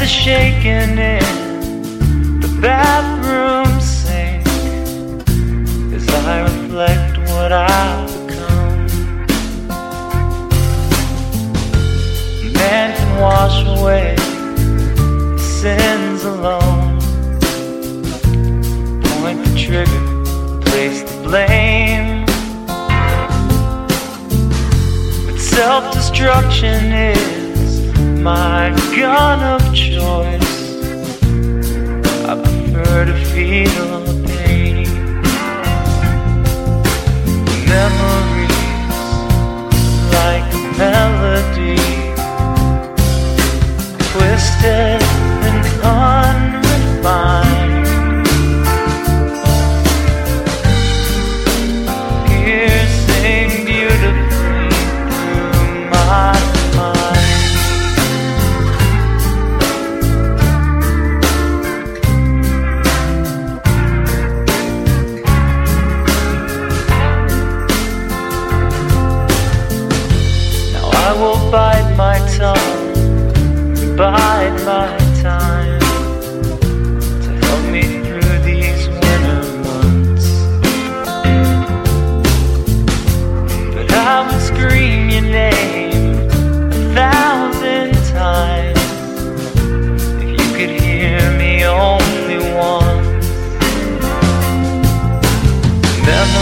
shaking in the bathroom sink as I reflect what I've become. A man can wash away sins alone, point the trigger, place the blame. But self-destruction is my gun of choice. I prefer to feel the pain. Memories like a melody, twisted and unrefined, piercing beautifully through my mind. Now I will bite my tongue, bide my time to help me through these winter months. But I would scream your name 1,000 times if you could hear me only once.